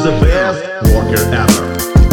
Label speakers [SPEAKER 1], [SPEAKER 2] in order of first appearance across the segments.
[SPEAKER 1] the best worker ever.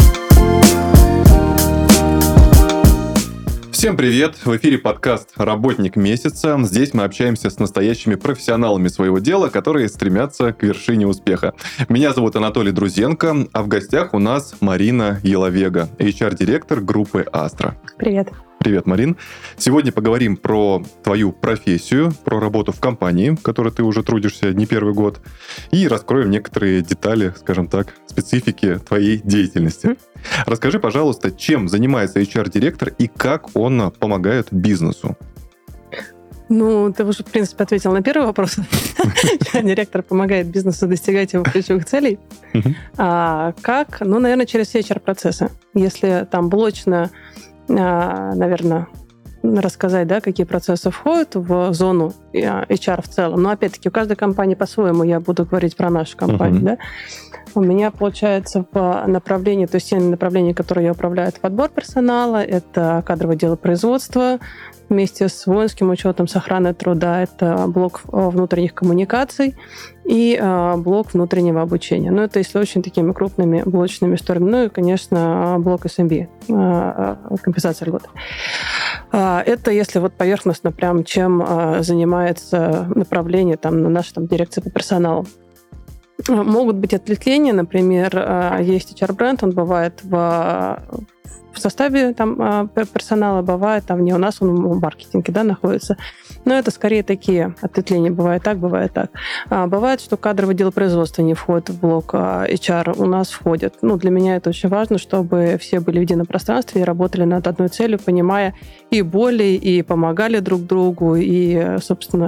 [SPEAKER 2] Всем привет! В эфире подкаст «Работник месяца». Здесь мы общаемся с настоящими профессионалами своего дела, которые стремятся к вершине успеха. Меня зовут Анатолий Друзенко, а в гостях у нас Марина Еловега, HR-директор группы Astra.
[SPEAKER 3] Привет.
[SPEAKER 2] Привет, Марин. Сегодня поговорим про твою профессию, про работу в компании, в которой ты уже трудишься не первый год, и раскроем некоторые детали, скажем так, специфики твоей деятельности. Расскажи, пожалуйста, чем занимается HR-директор и как он помогает бизнесу?
[SPEAKER 3] Ну, ты уже, в принципе, ответил на первый вопрос. Директор помогает бизнесу достигать его ключевых целей. Как? Ну, наверное, через все HR-процессы. Если там блочно, наверное, рассказать, да, какие процессы входят в зону HR в целом. Но, опять-таки, у каждой компании по-своему. Я буду говорить про нашу компанию. Да? У меня, получается, по направлению, то есть те направления, которые я управляю, это подбор персонала, это кадровое дело производства, вместе с воинским учетом, с охраной труда, это блок внутренних коммуникаций и блок внутреннего обучения. Ну, это если очень такими крупными блочными историями. Ну и, конечно, блок SMB, компенсация льгот. Это если вот поверхностно прям чем занимается направление там, на нашей там, дирекции по персоналу. Могут быть ответвления, например, есть HR-бренд, он бывает в составе там, персонала, бывает там не у нас, он в маркетинге, да, находится. Но это скорее такие ответвления. Бывает так, бывает так. Бывает, что кадровое дело производства не входит в блок HR, у нас входит. Ну, для меня это очень важно, чтобы все были в едином пространстве и работали над одной целью, понимая и боли, и помогали друг другу, и, собственно,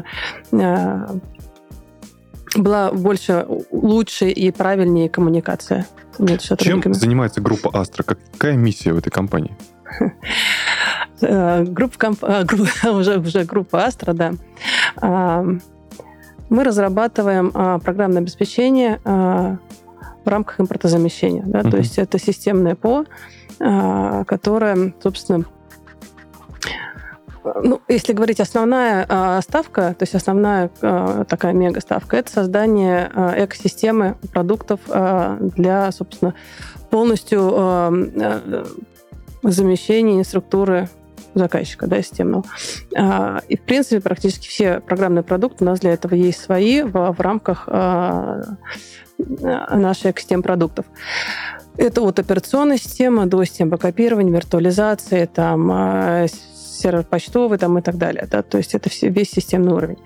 [SPEAKER 3] была больше, лучше и правильнее коммуникация.
[SPEAKER 2] Чем занимается группа Astra? Какая миссия в этой компании?
[SPEAKER 3] Уже группа Astra, да. Мы разрабатываем программное обеспечение в рамках импортозамещения. Да? То есть это системное ПО, которое, собственно, ну, если говорить основная ставка, то есть основная такая мега-ставка, это создание экосистемы продуктов для, собственно, полностью замещения инструктуры заказчика, да, системного. И, в принципе, практически все программные продукты у нас для этого есть свои в рамках нашей экосистемы продуктов. Это от операционной системы до систем бэкапирования, виртуализации, там, сервер почтовый там, и так далее. Да? То есть это весь системный уровень.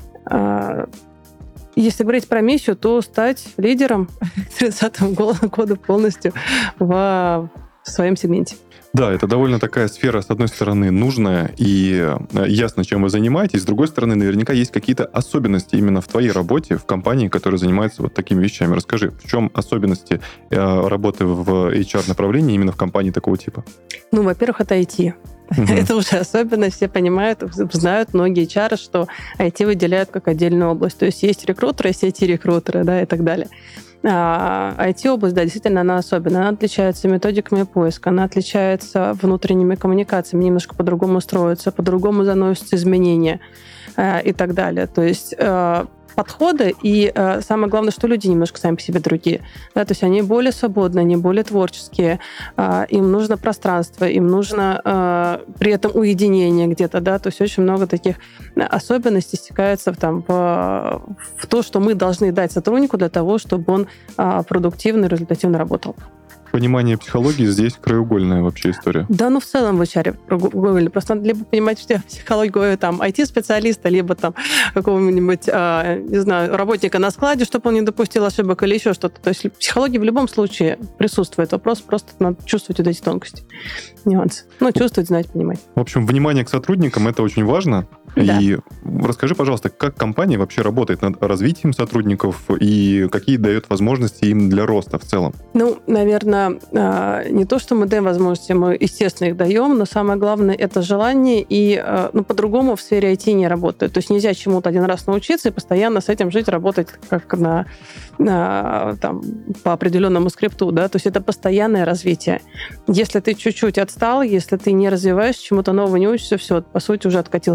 [SPEAKER 3] Если говорить про миссию, то стать лидером к 30 году полностью в своем сегменте.
[SPEAKER 2] Да, это довольно такая сфера, с одной стороны, нужная и ясно, чем вы занимаетесь. С другой стороны, наверняка есть какие-то особенности именно в твоей работе, в компании, которая занимается вот такими вещами. Расскажи, в чем особенности работы в HR-направлении именно в компании такого типа? Ну,
[SPEAKER 3] во-первых, это IT. Это уже особенность, все понимают, знают многие HR, что IT выделяют как отдельную область. То есть рекрутеры, есть IT-рекрутеры, да, и так далее. IT-область, да, действительно, она особенная. Она отличается методиками поиска, она отличается внутренними коммуникациями, немножко по-другому строится, по-другому заносятся изменения и так далее. То есть подходы, и самое главное, что люди немножко сами по себе другие. Да, то есть они более свободные, они более творческие, им нужно пространство, им нужно при этом уединение где-то, да, то есть очень много таких особенностей стекается там, в то, что мы должны дать сотруднику для того, чтобы он продуктивно и результативно работал.
[SPEAKER 2] Понимание психологии здесь краеугольная вообще история.
[SPEAKER 3] Да, ну в целом в HR просто надо либо понимать психологию там IT-специалиста, либо там какого-нибудь, не знаю, работника на складе, чтобы он не допустил ошибок или еще что-то. То есть психология в любом случае присутствует. Вопрос просто надо чувствовать вот эти тонкости, нюансы. Ну, чувствовать, знать, понимать.
[SPEAKER 2] В общем, внимание к сотрудникам — это очень важно. Да. И расскажи, пожалуйста, как компания вообще работает над развитием сотрудников и какие дает возможности им для роста в целом?
[SPEAKER 3] Ну, наверное, не то, что мы даем возможности, мы, естественно, их даем, но самое главное — это желание, и по-другому в сфере IT не работает. То есть нельзя чему-то один раз научиться и постоянно с этим жить, работать как там, по определенному скрипту. Да? То есть это постоянное развитие. Если ты чуть-чуть отстал, если ты не развиваешься, чему-то новому не учишься, все, по сути, уже откатился в профессию.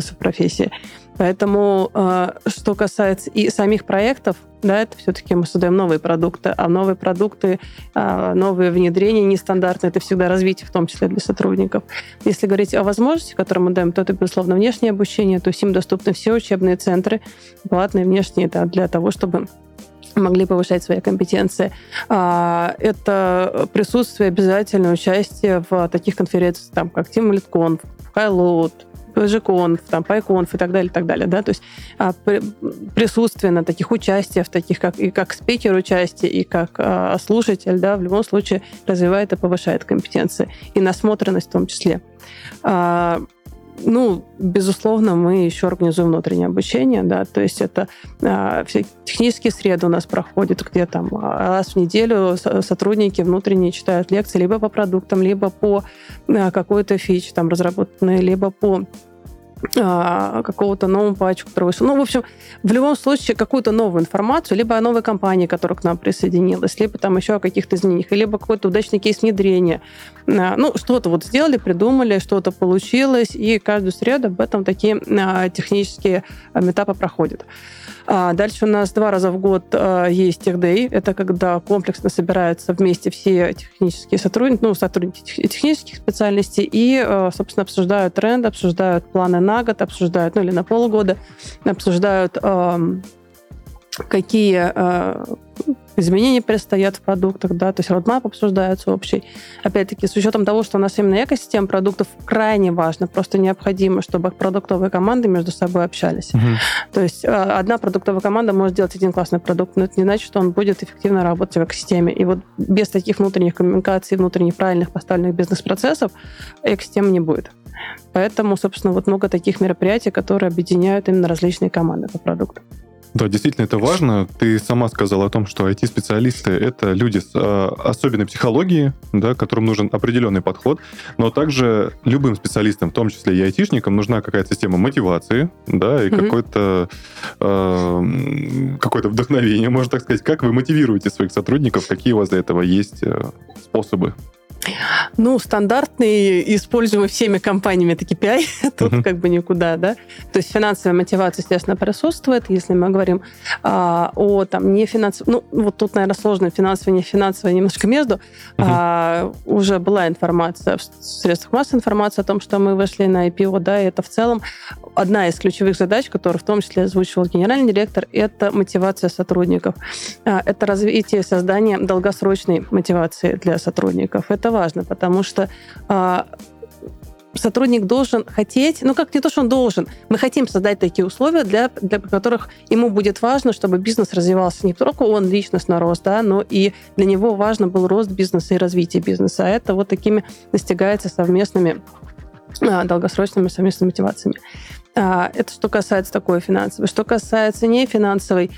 [SPEAKER 3] профессии. Поэтому, что касается и самих проектов, да, это все-таки мы создаем новые продукты, а новые продукты, новые внедрения нестандартные, это всегда развитие, в том числе для сотрудников. Если говорить о возможности, которые мы даем, то это, безусловно, внешнее обучение, то есть им доступны все учебные центры, платные, внешние, это для того, чтобы могли повышать свои компетенции. Это присутствие, обязательное участие в таких конференциях, там, как TeamLead.conf, Highload, PGConf, там, PyConf и так далее, да, то есть присутствие на таких участиях, таких как спикер участия, и как слушатель, да, в любом случае развивает и повышает компетенции, и насмотренность в том числе. Безусловно, мы еще организуем внутреннее обучение, да, то есть это все технические среды у нас проходят, где там раз в неделю сотрудники внутренние читают лекции либо по продуктам, либо по какой-то фиче там разработанной, либо по какого-то нового патча, который вышел. В общем, в любом случае какую-то новую информацию, либо о новой компании, которая к нам присоединилась, либо там еще о каких-то изменениях, либо какой-то удачный кейс внедрения. Что-то вот сделали, придумали, что-то получилось, и каждую среду об этом такие технические митапы проходят. Дальше у нас 2 раза в год есть Tech Day. Это когда комплексно собираются вместе все технические сотрудники технических специальностей и, собственно, обсуждают тренды, обсуждают планы на год, обсуждают, или на полгода, обсуждают, какие изменения предстоят в продуктах, да, то есть roadmap обсуждается общий. Опять-таки, с учетом того, что у нас именно экосистема продуктов крайне важна, просто необходимо, чтобы продуктовые команды между собой общались. То есть одна продуктовая команда может делать один классный продукт, но это не значит, что он будет эффективно работать в экосистеме. И вот без таких внутренних коммуникаций, внутренних правильных поставленных бизнес-процессов экосистемы не будет. Поэтому, собственно, вот много таких мероприятий, которые объединяют именно различные команды по продукту.
[SPEAKER 2] Да, действительно, это важно. Ты сама сказала о том, что IT-специалисты — это люди с особенной психологией, да, которым нужен определенный подход, но также любым специалистам, в том числе и айтишникам, нужна какая-то система мотивации, да, и какое-то вдохновение, можно так сказать. Как вы мотивируете своих сотрудников? Какие у вас для этого есть способы?
[SPEAKER 3] Стандартный, используемый всеми компаниями, это KPI, тут как бы никуда, да. То есть финансовая мотивация, естественно, присутствует. Если мы говорим о нефинансовой... вот тут, наверное, сложно финансово, не финансово, немножко между. Уже была информация в средствах массовой информации о том, что мы вышли на IPO, да, и это в целом одна из ключевых задач, которую в том числе озвучивал генеральный директор, это мотивация сотрудников. Это развитие, создание долгосрочной мотивации для сотрудников. Это важно, потому что сотрудник должен хотеть, не то, что он должен, мы хотим создать такие условия, для которых ему будет важно, чтобы бизнес развивался не только он личностно рос, да, но и для него важно был рост бизнеса и развитие бизнеса. А это вот такими достигается совместными долгосрочными совместными мотивациями. Это что касается такой финансовой. Что касается нефинансовой,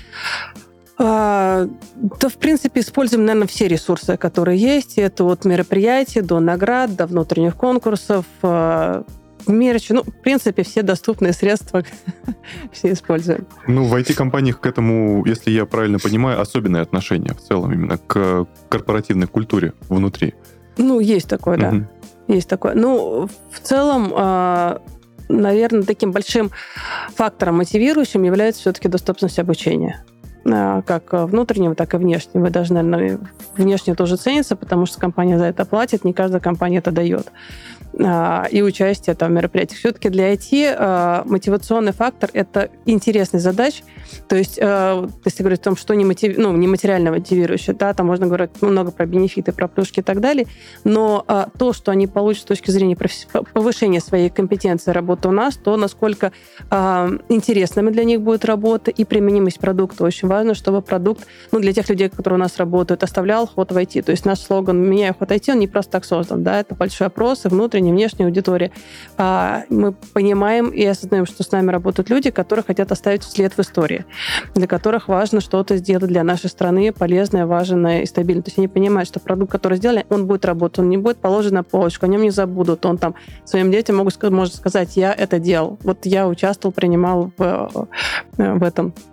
[SPEAKER 3] да, в принципе, используем, наверное, все ресурсы, которые есть. Это от мероприятий до наград, до внутренних конкурсов, мерч. В принципе, все доступные средства все используем.
[SPEAKER 2] В IT-компаниях к этому, если я правильно понимаю, особенное отношение в целом именно к корпоративной культуре внутри. Есть
[SPEAKER 3] такое, да. Есть такое. В целом, наверное, таким большим фактором мотивирующим является все-таки доступность обучения. Как внутреннего, так и внешнего. И даже, наверное, внешне тоже ценится, потому что компания за это платит, не каждая компания это дает. И участие в мероприятиях. Все-таки для IT мотивационный фактор — это интересность задач. То есть, если говорить о том, что нематериально мотивирующее, да, там можно говорить много про бенефиты, про плюшки и так далее, но то, что они получат с точки зрения повышения своей компетенции работы у нас, то насколько интересными для них будет работа и применимость продукта. Очень важно, чтобы продукт, для тех людей, которые у нас работают, оставлял ход в IT. То есть наш слоган «Меняю ход IT», он не просто так создан, да, это большой опрос, и внутренняя, внешняя аудитория. Мы понимаем и осознаем, что с нами работают люди, которые хотят оставить след в истории, для которых важно что-то сделать для нашей страны полезное, важное и стабильное. То есть они понимают, что продукт, который сделали, он будет работать, он не будет положен на полочку, о нем не забудут, он там своим детям может сказать: я это делал, вот я участвовал, принимал в этом.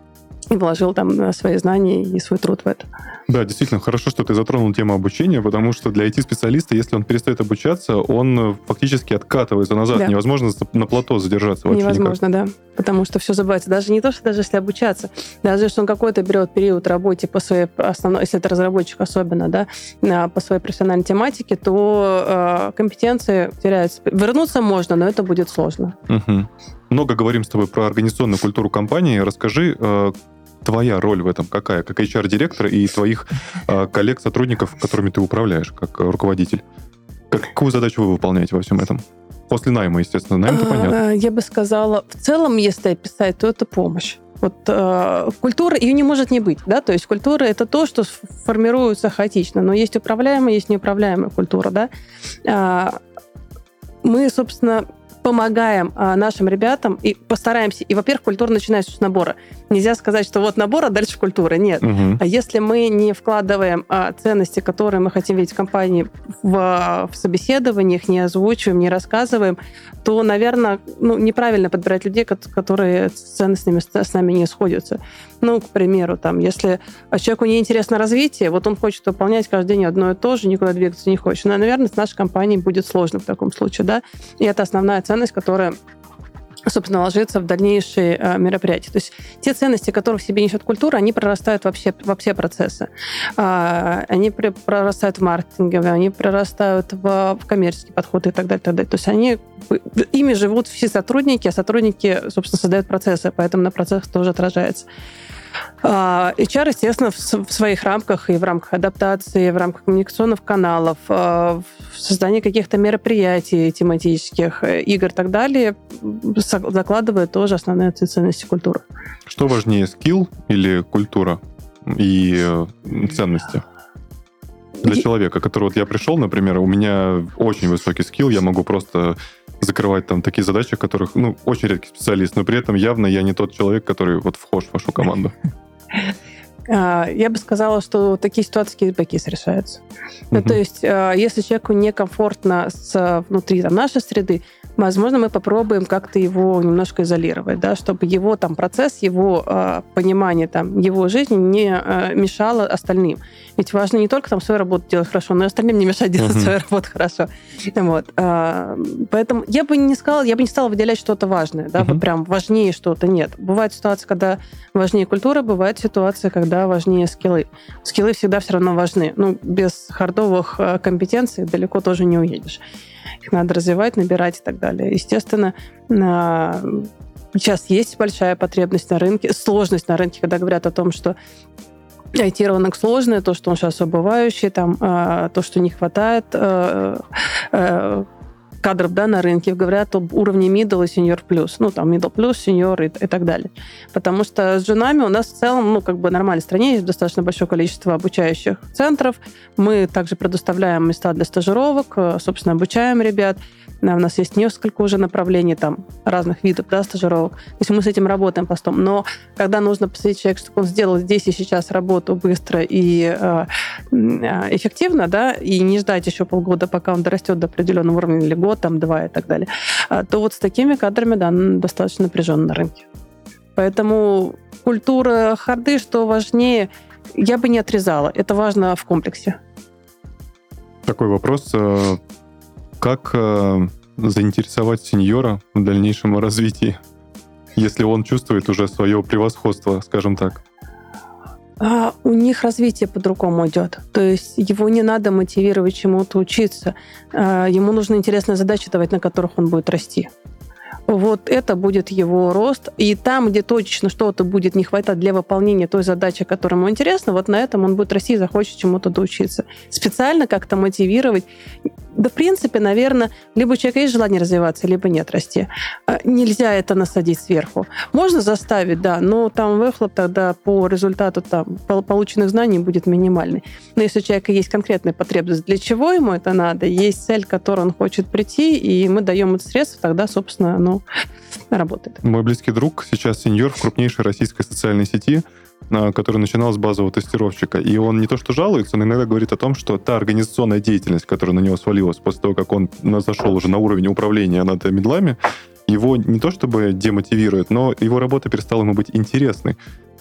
[SPEAKER 3] и вложил там свои знания и свой труд в это.
[SPEAKER 2] Да, действительно, хорошо, что ты затронул тему обучения, потому что для IT-специалиста, если он перестает обучаться, он фактически откатывается назад.
[SPEAKER 3] Да.
[SPEAKER 2] Невозможно на плато задержаться вообще
[SPEAKER 3] Невозможно, да. Потому что все забывается. Даже не то, что даже если обучаться, даже если он какой-то берет период работы по своей основной, если это разработчик особенно, да, по своей профессиональной тематике, то компетенции теряются. Вернуться можно, но это будет сложно.
[SPEAKER 2] Угу. Много говорим с тобой про организационную культуру компании. Расскажи, твоя роль в этом какая? Как HR-директор и твоих коллег, сотрудников, которыми ты управляешь как руководитель. Какую задачу вы выполняете во всем этом? После найма, естественно. Найм-то понятно.
[SPEAKER 3] Я бы сказала, в целом, если описать, то это помощь. Вот культура, ее не может не быть, да, то есть культура — это то, что формируется хаотично, но есть управляемая, есть неуправляемая культура, да. Мы, собственно, помогаем нашим ребятам и постараемся. И, во-первых, культура начинается с набора. Нельзя сказать, что вот набор, а дальше культура. Нет.
[SPEAKER 2] Угу.
[SPEAKER 3] Если мы не вкладываем ценности, которые мы хотим видеть в компании, в собеседованиях, не озвучиваем, не рассказываем, то, наверное, неправильно подбирать людей, которые с ценностями с нами не сходятся. К примеру, если человеку неинтересно развитие, вот он хочет выполнять каждый день одно и то же, никуда двигаться не хочет. Наверное, с нашей компанией будет сложно в таком случае, да. И это основная ценность, которая, собственно, ложится в дальнейшие мероприятия. То есть те ценности, которые в себе несет культура, они прорастают во все процессы. Они прорастают в маркетинге, они прорастают в коммерческие подходы и так далее, так далее. То есть ими живут все сотрудники, а сотрудники, собственно, создают процессы, поэтому на процессах тоже отражается. HR, естественно, в своих рамках и в рамках адаптации, в рамках коммуникационных каналов, в создании каких-то мероприятий тематических, игр и так далее, закладывает тоже основные ценности культуры.
[SPEAKER 2] Что важнее, скилл или культура и ценности? Для человека, который я пришел, например, у меня очень высокий скилл, я могу просто закрывать там такие задачи, которых, очень редкий специалист, но при этом явно я не тот человек, который вхож в вашу команду.
[SPEAKER 3] Я бы сказала, что такие ситуации кейс-бай-кейс решаются. То есть, если человеку некомфортно внутри нашей среды, возможно, мы попробуем как-то его немножко изолировать, да, чтобы его процесс, его понимание его жизни не мешало остальным. Ведь важно не только свою работу делать хорошо, но и остальным не мешать делать свою работу хорошо. Вот. Поэтому я бы не стала выделять что-то важное, да, вот прям важнее что-то. Нет. Бывают ситуации, когда важнее культура, бывают ситуации, когда важнее скиллы. Скиллы всегда все равно важны. Без хардовых компетенций далеко тоже не уедешь. Их надо развивать, набирать и так далее. Естественно, сейчас есть большая потребность на рынке, сложность на рынке, когда говорят о том, что IT-рынок сложный, то, что он сейчас убывающий, то, что не хватает кадров, да, на рынке, говорят об уровне middle и senior plus. Middle plus, senior и так далее. Потому что с джунами у нас в целом, нормальной стране есть достаточно большое количество обучающих центров. Мы также предоставляем места для стажировок, собственно, обучаем ребят. У нас есть несколько уже направлений разных видов, да, стажировок. То есть мы с этим работаем постом. Но когда нужно посадить человека, чтобы он сделал здесь и сейчас работу быстро и эффективно, да, и не ждать еще полгода, пока он дорастет до определенного уровня, или год, 2 и так далее, то вот с такими кадрами, да, достаточно напряженно на рынке. Поэтому культура харды, что важнее, я бы не отрезала. Это важно в комплексе.
[SPEAKER 2] Такой вопрос. Как заинтересовать сеньора в дальнейшем развитии, если он чувствует уже свое превосходство, скажем так?
[SPEAKER 3] У них развитие по-другому идет. То есть его не надо мотивировать чему-то учиться. Ему нужны интересные задачи давать, на которых он будет расти. Вот это будет его рост. И там, где точечно что-то будет не хватать для выполнения той задачи, которая ему интересна, вот на этом он будет расти и захочет чему-то доучиться. Специально как-то мотивировать. Да, в принципе, наверное, либо у человека есть желание развиваться, либо нет, расти. Нельзя это насадить сверху. Можно заставить, да, но выхлоп тогда по результату полученных знаний будет минимальный. Но если у человека есть конкретная потребность, для чего ему это надо, есть цель, к которой он хочет прийти, и мы даем это средства, тогда, собственно, работает.
[SPEAKER 2] Мой близкий друг сейчас сеньор в крупнейшей российской социальной сети, который начинал с базового тестировщика. И он не то что жалуется, он иногда говорит о том, что та организационная деятельность, которая на него свалилась после того, как он зашел уже на уровень управления над медлами, его не то чтобы демотивирует, но его работа перестала ему быть интересной.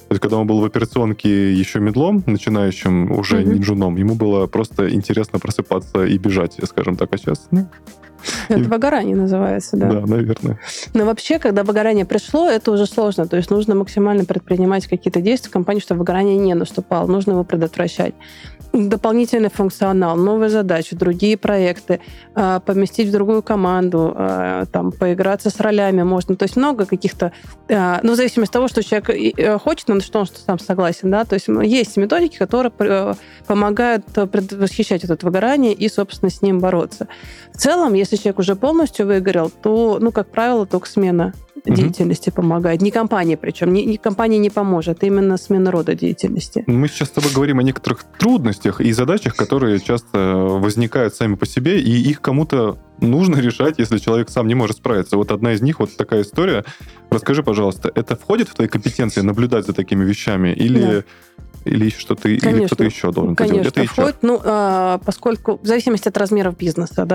[SPEAKER 2] То есть, когда он был в операционке еще медлом, начинающим, уже не джуном, ему было просто интересно просыпаться и бежать, скажем так, а сейчас...
[SPEAKER 3] Это выгорание называется, да.
[SPEAKER 2] Да, наверное.
[SPEAKER 3] Но вообще, когда выгорание пришло, это уже сложно. То есть нужно максимально предпринимать какие-то действия в компании, чтобы выгорание не наступало. Нужно его предотвращать. Дополнительный функционал, новые задачи, другие проекты, поместить в другую команду, там, поиграться с ролями можно. То есть много каких-то... Ну, в зависимости от того, что человек хочет, на что он сам согласен, да. То есть методики, которые помогают предвосхищать это выгорание и, собственно, с ним бороться. В целом, если человек уже полностью выгорел, то, ну, как правило, только смена деятельности помогает. Не компания причем. Компания не поможет. Именно смена рода деятельности.
[SPEAKER 2] Мы сейчас с тобой говорим о некоторых трудностях и задачах, которые часто возникают сами по себе, и их кому-то нужно решать, если человек сам не может справиться. Вот одна из них, вот такая история. Расскажи, пожалуйста, это входит в твои компетенции наблюдать за такими вещами? Или что-то, или кто-то еще должен это делать?
[SPEAKER 3] Конечно, входит. Ну, поскольку в зависимости от размеров бизнеса,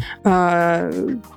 [SPEAKER 3] да,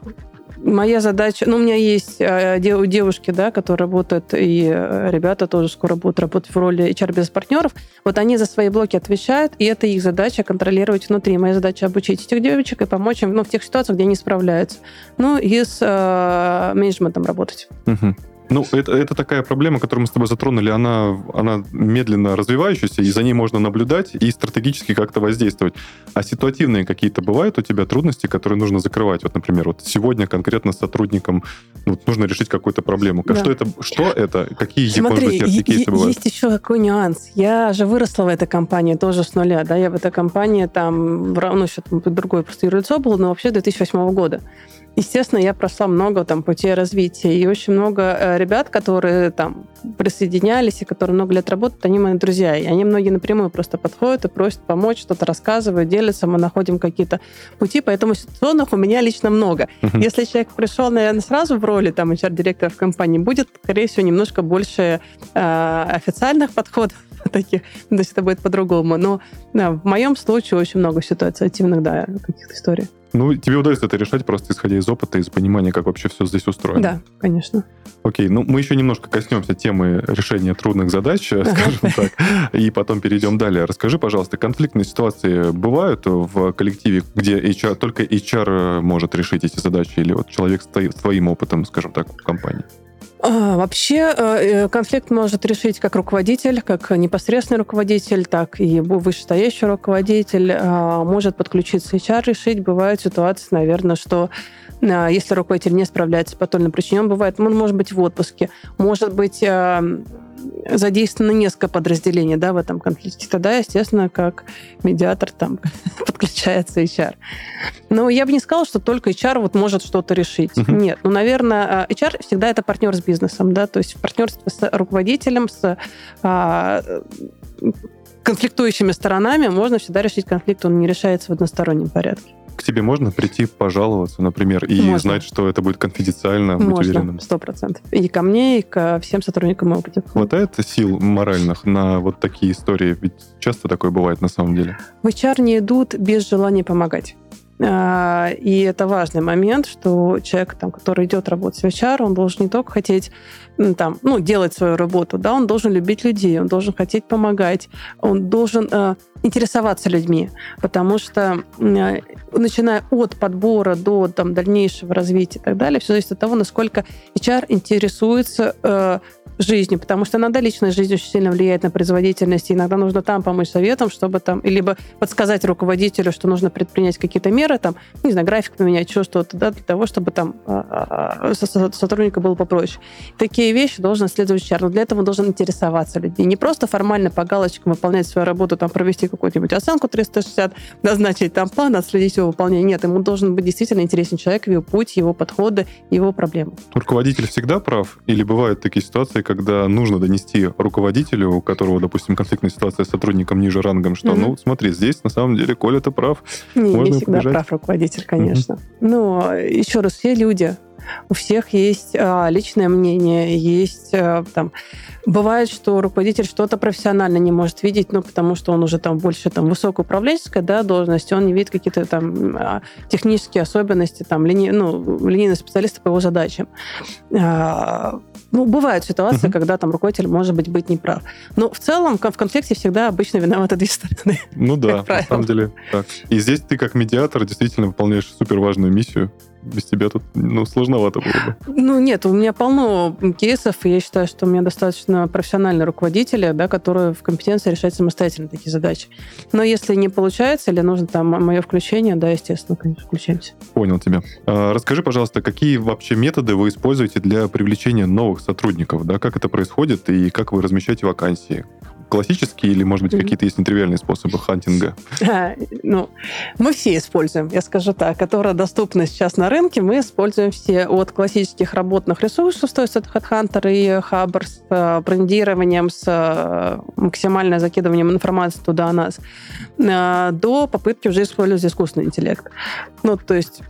[SPEAKER 3] моя задача... Ну, у меня есть девушки, да, которые работают, и ребята тоже скоро будут работать в роли HR-бизнес-партнеров. Вот они за свои блоки отвечают, и это их задача контролировать внутри. Моя задача обучить этих девочек и помочь им в тех ситуациях, где они справляются. Ну, и с менеджментом работать.
[SPEAKER 2] Ну, это такая проблема, которую мы с тобой затронули, она медленно развивающаяся, и за ней можно наблюдать и стратегически как-то воздействовать. А ситуативные какие-то бывают у тебя трудности, которые нужно закрывать? Вот, например, вот сегодня конкретно с сотрудником нужно решить какую-то проблему. Да. Что это? Какие,
[SPEAKER 3] Смотри,
[SPEAKER 2] может быть, кейсы бывают?
[SPEAKER 3] Есть еще такой нюанс. Я же выросла в этой компании тоже с нуля. Да? Я в этой компании там, еще другое просто юрлицо было, но вообще 2008 года. Естественно, я прошла много там путей развития, и очень много ребят, которые там присоединялись и которые много лет работают, они мои друзья. И они многие напрямую просто подходят и просят помочь, что-то рассказывают, делятся, мы находим какие-то пути, поэтому ситуационных у меня лично много. Если человек пришел, наверное, сразу в роли там HR-директора в компании, будет, скорее всего, немножко больше официальных подходов таких, то есть это будет по-другому. Но да, в моем случае очень много ситуативных, да, каких-то историй.
[SPEAKER 2] Ну, тебе удается это решать просто исходя из опыта, из понимания, как вообще все здесь устроено.
[SPEAKER 3] Да, конечно.
[SPEAKER 2] Окей, ну мы еще немножко коснемся темы решения трудных задач, скажем так, и потом перейдем далее. Расскажи, пожалуйста, конфликтные ситуации бывают в коллективе, где только HR может решить эти задачи, или вот человек с твоим опытом, скажем так, в компании?
[SPEAKER 3] Вообще конфликт может решить как руководитель, как непосредственный руководитель, так и вышестоящий руководитель. Может подключиться HR, решить. Бывают ситуации, наверное, что если руководитель не справляется по той или иной причине, он бывает, он может быть в отпуске, может быть задействовано несколько подразделений, да, в этом конфликте. Тогда, естественно, как медиатор там подключается HR. Но я бы не сказала, что только HR вот может что-то решить. Нет. Ну, наверное, HR всегда это партнер с бизнесом, да, то есть в партнерстве с руководителем, с конфликтующими сторонами можно всегда решить конфликт, он не решается в одностороннем порядке.
[SPEAKER 2] К тебе можно прийти пожаловаться, например, и знать, что это будет конфиденциально, быть уверенным?
[SPEAKER 3] Можно, 100%. И ко мне, и ко всем сотрудникам моего коллектива.
[SPEAKER 2] Хватает сил моральных на вот такие истории? Ведь часто такое бывает на самом деле.
[SPEAKER 3] В HR не идут без желания помогать. И это важный момент, что человек, там, который идет работать в HR, он должен не только хотеть там, делать свою работу, да, он должен любить людей, он должен хотеть помогать, он должен интересоваться людьми, потому что начиная от подбора до там, дальнейшего развития и так далее, все зависит от того, насколько HR интересуется жизнью, потому что иногда личная жизнь очень сильно влияет на производительность, и иногда нужно там помочь советом, чтобы там, либо подсказать руководителю, что нужно предпринять какие-то меры, там, не знаю, график поменять, еще что-то, да, для того, чтобы там сотрудника было попроще. Такие вещи должен исследовать HR, но для этого он должен интересоваться людьми. Не просто формально по галочкам выполнять свою работу, там, провести какую-нибудь оценку 360, назначить там план, отследить его выполнение. Нет, ему должен быть действительно интересен человек, его путь, его подходы, его проблемы.
[SPEAKER 2] Руководитель всегда прав? Или бывают такие ситуации, когда нужно донести руководителю, у которого, допустим, конфликтная ситуация с сотрудником ниже рангом, что, смотри, здесь на самом деле Коля-то прав.
[SPEAKER 3] Не всегда прав руководитель, конечно. Но еще раз, все люди. У всех есть личное мнение, есть там... Бывает, что руководитель что-то профессионально не может видеть, потому что он уже там больше там высокоуправленческая, да, должность, он не видит какие-то там технические особенности, там линейного специалиста по его задачам. бывают ситуации, когда там руководитель, может быть неправ. Но в целом в конфликте всегда обычно виноваты две стороны.
[SPEAKER 2] Ну да, на самом деле так. И здесь ты как медиатор действительно выполняешь супер важную миссию. Без тебя тут, сложновато было бы.
[SPEAKER 3] Нет, у меня полно кейсов, и я считаю, что у меня достаточно профессиональные руководители, да, которые в компетенции решать самостоятельно такие задачи. Но если не получается, или нужно там мое включение, да, естественно, конечно, включаемся.
[SPEAKER 2] Понял тебя. Расскажи, пожалуйста, какие вообще методы вы используете для привлечения новых сотрудников, да, как это происходит и как вы размещаете вакансии? Классические или, может быть, какие-то есть нетривиальные способы хантинга?
[SPEAKER 3] Мы все используем, я скажу так, которые доступны сейчас на рынке, мы используем все от классических работных ресурсов, то есть это HeadHunter и Хабр с брендированием, с максимальным закидыванием информации туда о нас, до попытки уже использовать искусственный интеллект. То есть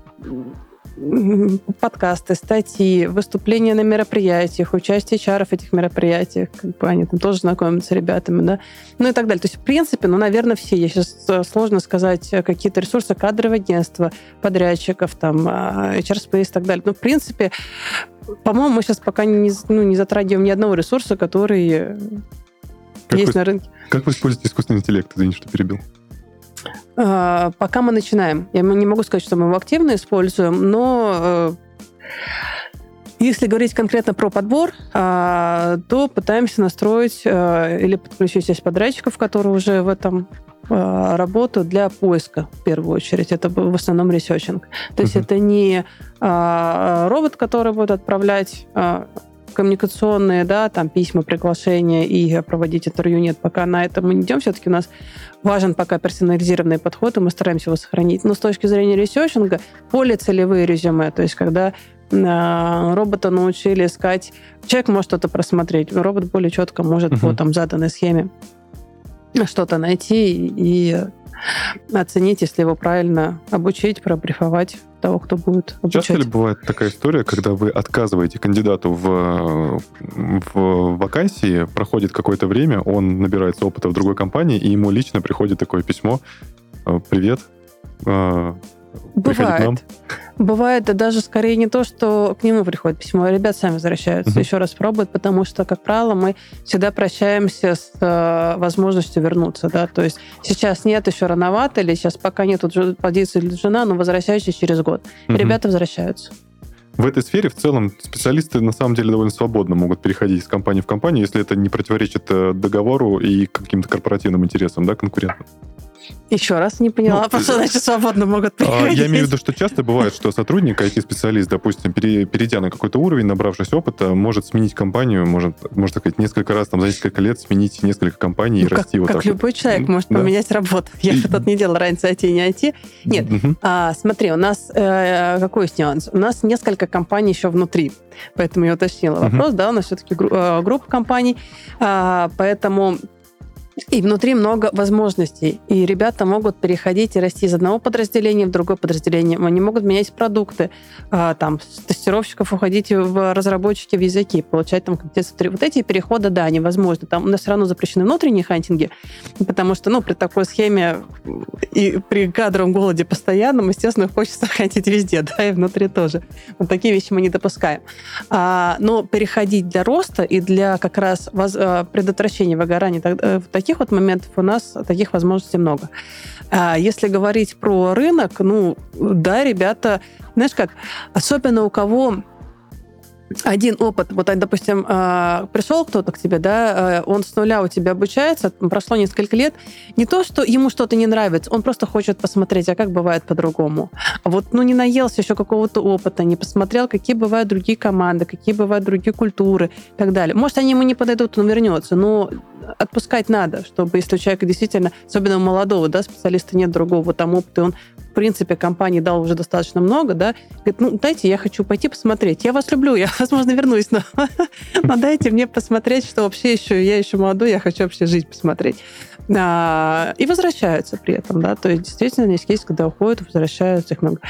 [SPEAKER 3] подкасты, статьи, выступления на мероприятиях, участие HR в этих мероприятиях, они там тоже знакомятся с ребятами, да, и так далее. То есть, в принципе, наверное, все. Я сейчас сложно сказать какие-то ресурсы, кадровые агентства, подрядчиков, там, HR Space и так далее. Но, в принципе, по-моему, мы сейчас пока не затрагиваем ни одного ресурса, который есть на рынке.
[SPEAKER 2] Как вы используете искусственный интеллект? Извини, что перебил.
[SPEAKER 3] Пока мы начинаем. Я не могу сказать, что мы его активно используем, но если говорить конкретно про подбор, то пытаемся настроить или подключить часть подрядчиков, которые уже в этом работают для поиска, в первую очередь. Это в основном ресерчинг. То есть это не робот, который будет отправлять коммуникационные, да, там письма, приглашения и проводить интервью. Нет, пока на это мы не идем. Все-таки у нас важен пока персонализированный подход, и мы стараемся его сохранить. Но с точки зрения ресерчинга, более целевые резюме, то есть когда робота научили искать, человек может что-то просмотреть, робот более четко может по там заданной схеме что-то найти и оценить, если его правильно обучить, пробрифовать того, кто будет обучать.
[SPEAKER 2] Часто ли бывает такая история, когда вы отказываете кандидату в вакансии, проходит какое-то время, он набирается опыта в другой компании, и ему лично приходит такое письмо: «Привет, приходи к нам».
[SPEAKER 3] Бывает, да, даже скорее не то, что к нему приходит письмо, а ребят сами возвращаются, еще раз пробуют, потому что, как правило, мы всегда прощаемся с возможностью вернуться, да, то есть сейчас нет, еще рановато, или сейчас пока нет позиции для жена, но возвращающийся через год. Ребята возвращаются.
[SPEAKER 2] В этой сфере в целом специалисты на самом деле довольно свободно могут переходить из компании в компанию, если это не противоречит договору и каким-то корпоративным интересам, да, конкурентным.
[SPEAKER 3] Еще раз не поняла, что значит свободно могут приходить.
[SPEAKER 2] Я имею в виду, что часто бывает, что сотрудник, IT-специалист, допустим, перейдя на какой-то уровень, набравшись опыта, может сменить компанию, может, так сказать, несколько раз, там, за несколько лет сменить несколько компаний и расти вот так.
[SPEAKER 3] Как любой человек может поменять работу. Я же тут не делала разницы IT и не IT. Нет, смотри, у нас какой есть нюанс? У нас несколько компаний еще внутри, поэтому я уточнила вопрос, да, у нас все-таки группа компаний, поэтому... И внутри много возможностей. И ребята могут переходить и расти из одного подразделения в другое подразделение. Они могут менять продукты, там, с тестировщиков уходить в разработчики в языки, получать там компетенции. Вот эти переходы, да, невозможно. Там у нас все равно запрещены внутренние хантинги, потому что, при такой схеме и при кадровом голоде постоянном, естественно, хочется хантить везде, да, и внутри тоже. Вот такие вещи мы не допускаем. Но переходить для роста и для как раз предотвращения выгорания в таких вот моментов у нас таких возможностей много. Если говорить про рынок, да, ребята, знаешь как, особенно у кого один опыт, вот, допустим, пришел кто-то к тебе, да, он с нуля у тебя обучается, прошло несколько лет, не то, что ему что-то не нравится, он просто хочет посмотреть, а как бывает по-другому. А вот, не наелся еще какого-то опыта, не посмотрел, какие бывают другие команды, какие бывают другие культуры и так далее. Может, они ему не подойдут, он вернется, но отпускать надо, чтобы, если у человека действительно, особенно у молодого, да, специалиста нет другого там опыта, и он, в принципе, компании дал уже достаточно много, да, говорит, дайте, я хочу пойти посмотреть. Я вас люблю, я, возможно, вернусь, но дайте мне посмотреть, что вообще я еще молодой, я хочу вообще жить посмотреть. И возвращаются при этом, да, то есть действительно есть кейс, когда уходят, возвращаются, их много.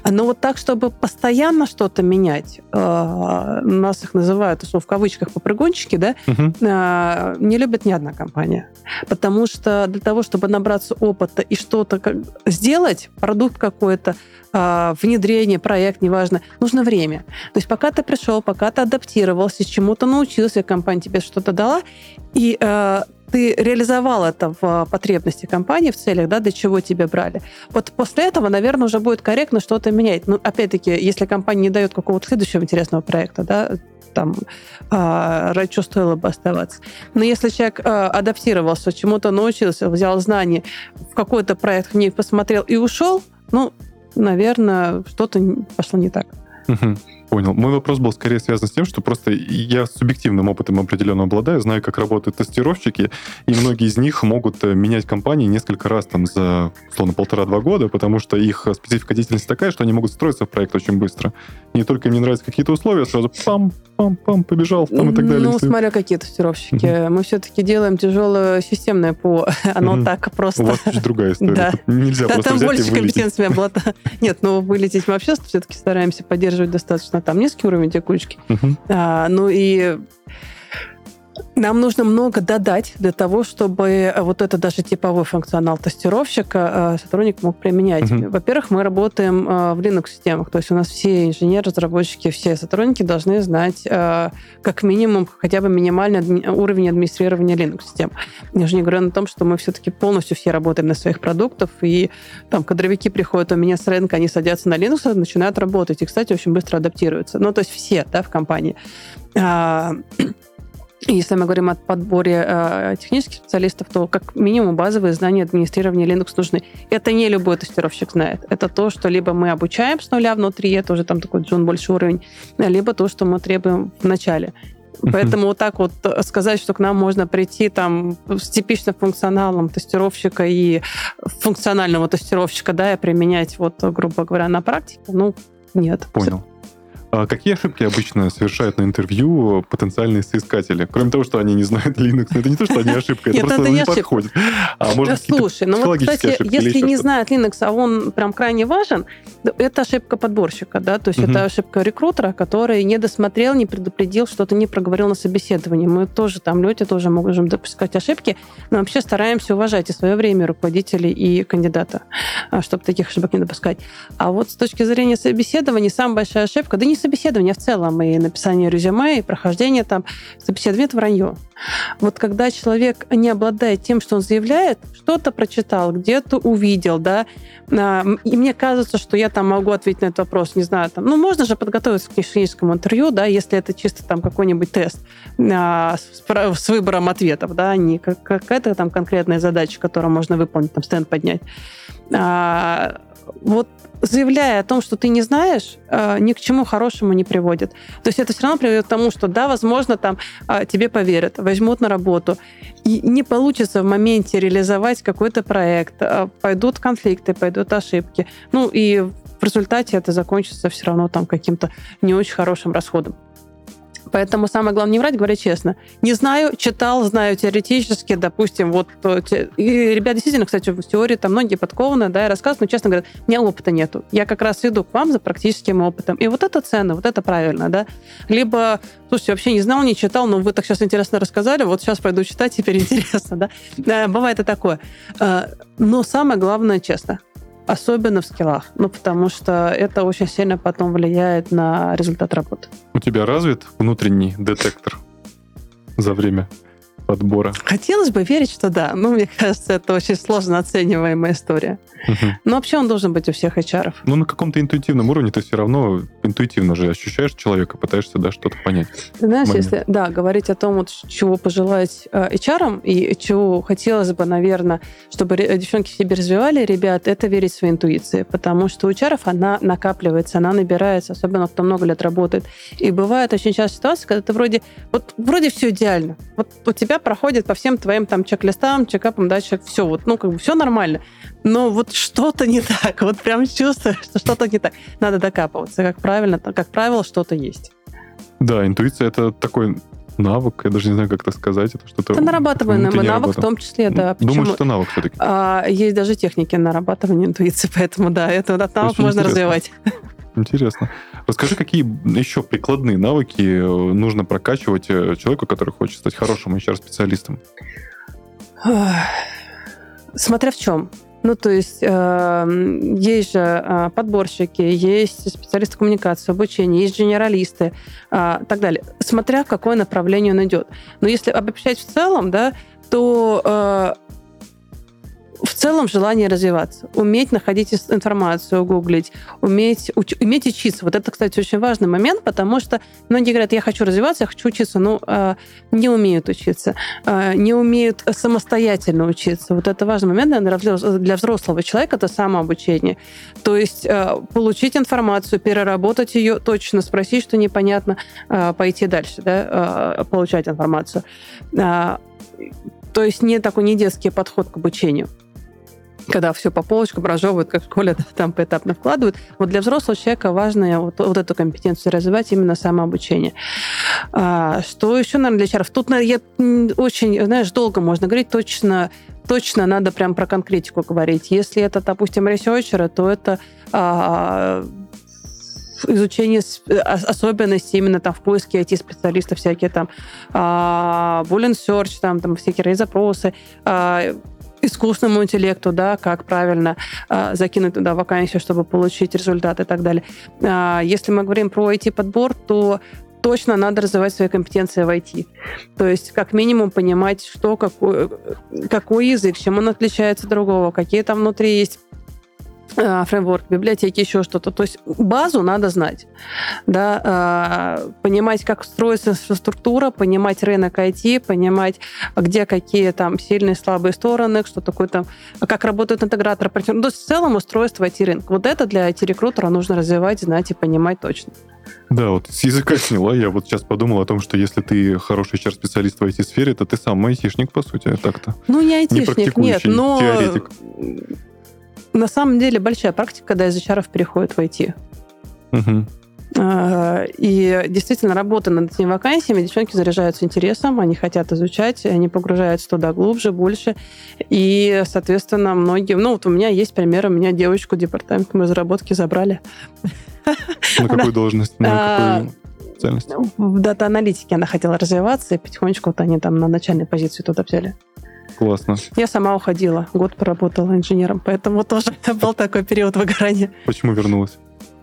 [SPEAKER 3] Но вот так, чтобы постоянно что-то менять, нас их называют, в кавычках, попрыгунчики, да, не любит ни одна компания. Потому что для того, чтобы набраться опыта и что-то сделать, продукт какой-то, внедрение, проект, неважно, нужно время. То есть пока ты пришел, пока ты адаптировался, чему-то научился, компания тебе что-то дала, и ты реализовал это в потребности компании, в целях, да, для чего тебя брали. Вот после этого, наверное, уже будет корректно что-то менять. Но, опять-таки, если компания не дает какого-то следующего интересного проекта, да, там, ради чего стоило бы оставаться. Но если человек адаптировался, чему-то научился, взял знания, в какой-то проект в ней посмотрел и ушел, наверное, что-то пошло не так.
[SPEAKER 2] Понял. Мой вопрос был скорее связан с тем, что просто я с субъективным опытом определенно обладаю, знаю, как работают тестировщики, и многие из них могут менять компании несколько раз там за, условно, 1,5-2 года, потому что их специфика деятельности такая, что они могут строиться в проект очень быстро. Не только им не нравятся какие-то условия, сразу пам-пам-пам, побежал, там и так далее.
[SPEAKER 3] Смотря какие тестировщики. Мы все-таки делаем тяжелое системное ПО. Оно так просто...
[SPEAKER 2] У вас чуть другая история.
[SPEAKER 3] Да.
[SPEAKER 2] Нельзя просто
[SPEAKER 3] там
[SPEAKER 2] взять и
[SPEAKER 3] больше
[SPEAKER 2] вылететь.
[SPEAKER 3] компетенции было. Нет, вылететь мы вообще все-таки стараемся поддерживать достаточно там низкий уровень текучки. И нам нужно много додать для того, чтобы вот это даже типовой функционал тестировщика сотрудник мог применять. Во-первых, мы работаем в Linux-системах, то есть у нас все инженеры, разработчики, все сотрудники должны знать как минимум хотя бы минимальный уровень администрирования Linux-систем. Я же не говорю о том, что мы все-таки полностью все работаем на своих продуктах, и там кадровики приходят у меня с рынка, они садятся на Linux, начинают работать, и, кстати, очень быстро адаптируются. То есть все, да, в компании. Если мы говорим о подборе технических специалистов, то как минимум базовые знания администрирования Linux нужны. Это не любой тестировщик знает. Это то, что либо мы обучаем с нуля внутри, это уже там такой джун большой уровень, либо то, что мы требуем в начале. Поэтому вот так вот сказать, что к нам можно прийти там с типичным функционалом тестировщика и функционального тестировщика, да, и применять, грубо говоря, на практике, нет.
[SPEAKER 2] Понял. А какие ошибки обычно совершают на интервью потенциальные соискатели? Кроме того, что они не знают Linux, это не то, что они ошибка, это просто не подходит. А может,
[SPEAKER 3] слушай,
[SPEAKER 2] психологические
[SPEAKER 3] кстати,
[SPEAKER 2] ошибки
[SPEAKER 3] если не знает Linux, а он прям крайне важен, это ошибка подборщика, да, то есть это ошибка рекрутера, который не досмотрел, не предупредил, что-то не проговорил на собеседовании. Мы тоже люди тоже можем допускать ошибки, но вообще стараемся уважать и свое время руководителей и кандидата, чтобы таких ошибок не допускать. А вот с точки зрения собеседования, самая большая ошибка, да не собеседование в целом, и написание резюме, и прохождение там собеседования — это вранье. Вот когда человек не обладает тем, что он заявляет, что-то прочитал, где-то увидел, да, и мне кажется, что я там могу ответить на этот вопрос, не знаю, там, можно же подготовиться к техническому интервью, да, если это чисто там какой-нибудь тест с выбором ответов, да, не какая-то там конкретная задача, которую можно выполнить, там, стенд поднять. Заявляя о том, что ты не знаешь, ни к чему хорошему не приводит. То есть это все равно приведет к тому, что да, возможно, там тебе поверят, возьмут на работу, и не получится в моменте реализовать какой-то проект, пойдут конфликты, пойдут ошибки. И в результате это закончится все равно там каким-то не очень хорошим расходом. Поэтому самое главное не врать, говорить честно. Не знаю, читал, знаю теоретически, допустим, и ребята действительно, кстати, в теории там многие подкованы, да, и рассказывают, но честно говорят, у меня опыта нету. Я как раз иду к вам за практическим опытом. И вот это ценно, вот это правильно, да. Либо, слушайте, вообще не знал, не читал, но вы так сейчас интересно рассказали, вот сейчас пойду читать, теперь интересно, да. Бывает и такое. Но самое главное, честно. Особенно в скиллах. Потому что это очень сильно потом влияет на результат работы.
[SPEAKER 2] У тебя развит внутренний детектор за время подбора?
[SPEAKER 3] Хотелось бы верить, что да. Мне кажется, это очень сложно оцениваемая история. Но вообще он должен быть у всех HR-ов.
[SPEAKER 2] На каком-то интуитивном уровне ты все равно интуитивно же ощущаешь человека, пытаешься, да, что-то понять.
[SPEAKER 3] Ты знаешь, если, да, говорить о том, чего пожелать HR-ам и чего хотелось бы, наверное, чтобы девчонки в себе развивали, ребят, это верить в свои интуиции. Потому что у HR-ов она накапливается, она набирается, особенно кто много лет работает. И бывает очень часто ситуация, когда ты вроде все идеально. У тебя проходит по всем твоим там чек-листам, чекапам, да, все, все нормально. Но что-то не так. Прям чувствуешь, что что-то не так. Надо докапываться. Как правило, что-то есть.
[SPEAKER 2] Да, интуиция — это такой навык, я даже не знаю, как это сказать, это что-то...
[SPEAKER 3] Это нарабатываемый навык, в том числе, да.
[SPEAKER 2] Думаю, что это навык все-таки.
[SPEAKER 3] Есть даже техники нарабатывания интуиции, поэтому, да, этот навык можно развивать.
[SPEAKER 2] Интересно. Расскажи, какие еще прикладные навыки нужно прокачивать человеку, который хочет стать хорошим HR-специалистом?
[SPEAKER 3] Смотря в чем. Ну, то есть есть же подборщики, есть специалисты коммуникации, обучения, есть генералисты и так далее. Смотря в какое направление он идет. Но если обобщать в целом, да, то в целом желание развиваться, уметь находить информацию, гуглить, уметь учиться. Вот это, кстати, очень важный момент, потому что многие говорят, я хочу развиваться, я хочу учиться, но не умеют учиться, не умеют самостоятельно учиться. Вот это важный момент, наверное, для взрослого человека, это самообучение. То есть получить информацию, переработать ее, точно спросить, что непонятно, пойти дальше, да, получать информацию. То есть не детский подход к обучению, когда все по полочкам разжевывают, как в школе, там поэтапно вкладывают. Вот для взрослого человека важно вот эту компетенцию развивать, именно самообучение. Что еще, наверное, для HR? Тут я очень, долго можно говорить, точно надо прям про конкретику говорить. Если это, допустим, ресерчеры, то это изучение особенностей именно там в поиске IT-специалистов, всякие там Boolean search, там всякие запросы, искусственному интеллекту, да, как правильно закинуть туда вакансию, чтобы получить результат и так далее. Если мы говорим про IT-подбор, то точно надо развивать свои компетенции в IT. То есть как минимум понимать, какой язык, чем он отличается от другого, какие там внутри есть фреймворк, библиотеки, еще что-то. То есть базу надо знать. Да? Понимать, как строится инфраструктура, понимать рынок IT, понимать, где какие там сильные, слабые стороны, что такое там, как работают интеграторы. То есть в целом устройство IT-рынка. Вот это для IT-рекрутера нужно развивать, знать и понимать точно.
[SPEAKER 2] Да, вот с языка сняла. Я вот сейчас подумал о том, что если ты хороший HR-специалист в IT-сфере, то ты сам айтишник, по сути, так-то.
[SPEAKER 3] Ну, не айтишник, нет, но...
[SPEAKER 2] теоретик.
[SPEAKER 3] На самом деле большая практика, когда из HR переходит в IT.
[SPEAKER 2] Угу.
[SPEAKER 3] И действительно, работая над этими вакансиями, девчонки заряжаются интересом, они хотят изучать, они погружаются туда глубже, больше. И, соответственно, многие... вот у меня есть пример, у меня девочку департамент мы разработки забрали.
[SPEAKER 2] На какую должность? На какую специальность?
[SPEAKER 3] В дата-аналитике она хотела развиваться, и потихонечку вот они там на начальной позиции туда взяли.
[SPEAKER 2] Классно.
[SPEAKER 3] Я сама уходила, год поработала инженером, поэтому тоже был такой период выгорания.
[SPEAKER 2] Почему вернулась?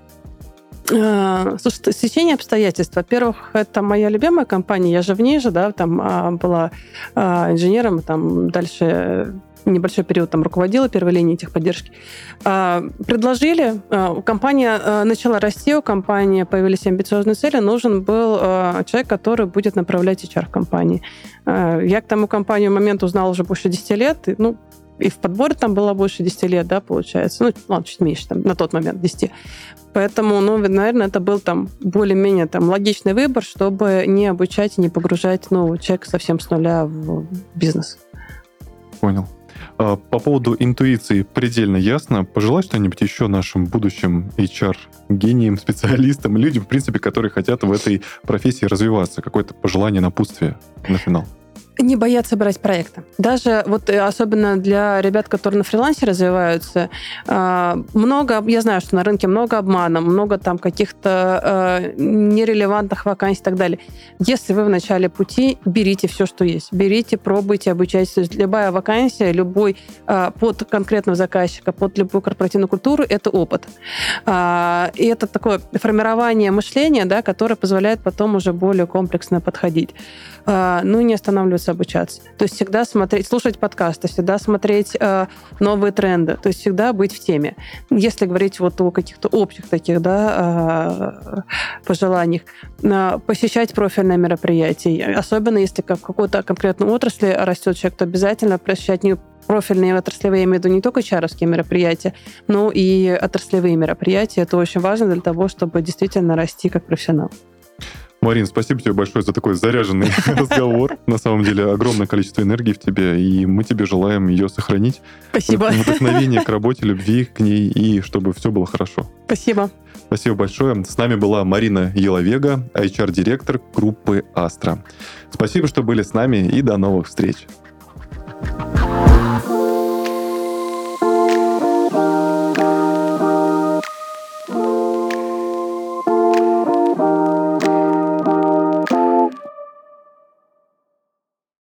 [SPEAKER 3] Слушай, стечение обстоятельств. Во-первых, это моя любимая компания, я же в ней же, да, там была инженером, там дальше небольшой период там руководила первой линией техподдержки. Предложили, компания начала расти, у компании появились амбициозные цели, нужен был человек, который будет направлять HR в компании. Я к тому компанию в момент узнала уже больше 10 лет, и в подборе там было больше 10 лет, да, получается. Чуть меньше, там, на тот момент 10. Поэтому, наверное, это был там более-менее там логичный выбор, чтобы не обучать и не погружать нового человека совсем с нуля в бизнес.
[SPEAKER 2] Понял. По поводу интуиции предельно ясно. Пожелай что-нибудь еще нашим будущим HR-гениям, специалистам, людям, в принципе, которые хотят в этой профессии развиваться. Какое-то пожелание, напутствие на финал.
[SPEAKER 3] Не бояться брать проекты. Даже особенно для ребят, которые на фрилансе развиваются, я знаю, что на рынке много обмана, много там каких-то нерелевантных вакансий и так далее. Если вы в начале пути, берите все, что есть. Берите, пробуйте, обучайтесь. То есть любая вакансия, любой под конкретного заказчика, под любую корпоративную культуру – это опыт. И это такое формирование мышления, да, которое позволяет потом уже более комплексно подходить. Не останавливаться, обучаться. То есть всегда слушать подкасты, всегда смотреть новые тренды, то есть всегда быть в теме. Если говорить о каких-то общих таких, да, пожеланиях, посещать профильные мероприятия, особенно если в какой-то конкретной отрасли растет человек, то обязательно посещать профильные отраслевые, я имею в виду не только HR-овские мероприятия, но и отраслевые мероприятия. Это очень важно для того, чтобы действительно расти как профессионал.
[SPEAKER 2] Марин, спасибо тебе большое за такой заряженный разговор. На самом деле огромное количество энергии в тебе, и мы тебе желаем ее сохранить.
[SPEAKER 3] Спасибо.
[SPEAKER 2] Вдохновение к работе, любви к ней, и чтобы все было хорошо.
[SPEAKER 3] Спасибо.
[SPEAKER 2] Спасибо большое. С нами была Марина Еловега, HR-директор группы Astra. Спасибо, что были с нами, и до новых встреч.